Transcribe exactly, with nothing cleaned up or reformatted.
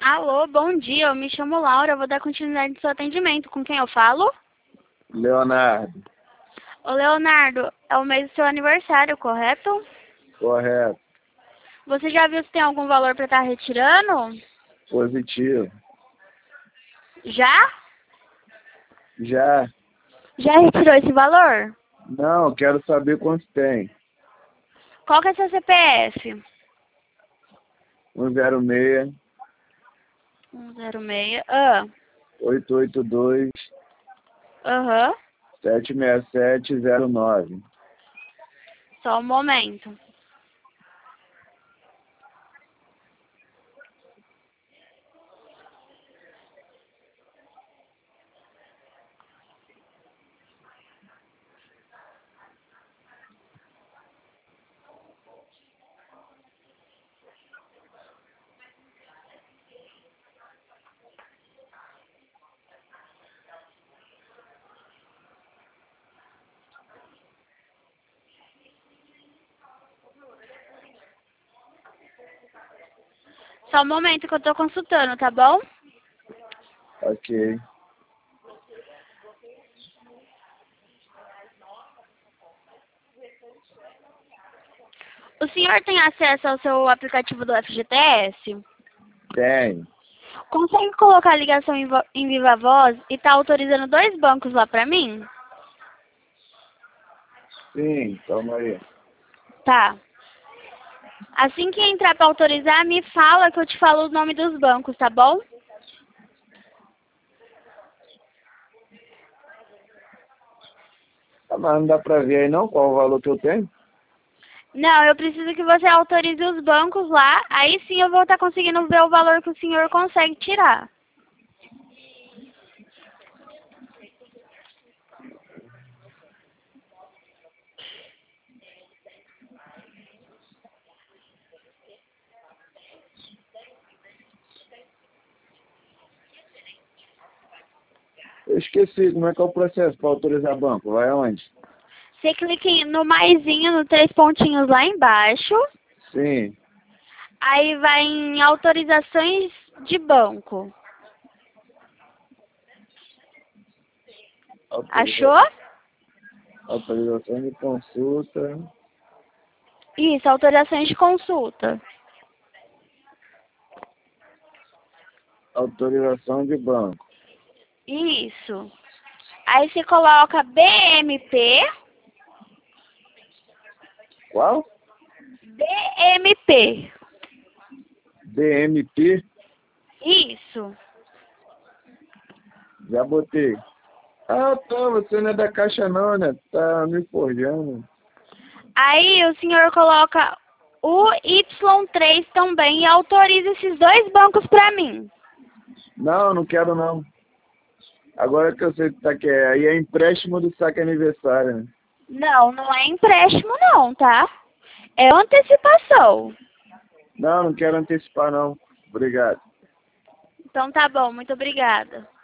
Alô, bom dia, eu me chamo Laura, eu vou dar continuidade no seu atendimento. Com quem eu falo? Leonardo. Ô Leonardo, é o mês do seu aniversário, correto? Correto. Você já viu se tem algum valor para estar retirando? Positivo. Já? Já. Já retirou esse valor? Não, quero saber quanto tem. Qual que é seu C P F? um zero seis, um zero seis, ah, oito oito dois, aham, sete seis sete zero nove. só um momento. Só um momento que eu tô consultando, tá bom? Ok. O senhor tem acesso ao seu aplicativo do F G T S? Tem. Consegue colocar a ligação em, vo- em viva voz e tá autorizando dois bancos lá pra mim? Sim, calma aí. Tá. Assim que entrar pra autorizar, me fala que eu te falo o nome dos bancos, tá bom? Ah, mas não dá pra ver aí não qual o valor que eu tenho? Não, eu preciso que você autorize os bancos lá, aí sim eu vou estar conseguindo ver o valor que o senhor consegue tirar. Eu esqueci, como é que é o processo para autorizar banco? Vai aonde? Você clica em- no maisinho, no três pontinhos lá embaixo, Sim. aí vai em autorizações de banco. Autoriza- Achou? Autorização de consulta. Isso, autorizações de consulta. Autorização de banco. Isso. Aí você coloca B M P, Qual? B M P. D M P. Isso. Já botei. Ah, tá, você não é da Caixa não, né? Tá me forjando. Aí o senhor coloca o Y três também e autoriza esses dois bancos para mim. Não, não quero não. Agora que eu sei que tá que é, aí é empréstimo do saque aniversário, né? Não, não é empréstimo não, tá? É antecipação. Não, não quero antecipar não. Obrigado. Então tá bom, muito obrigada.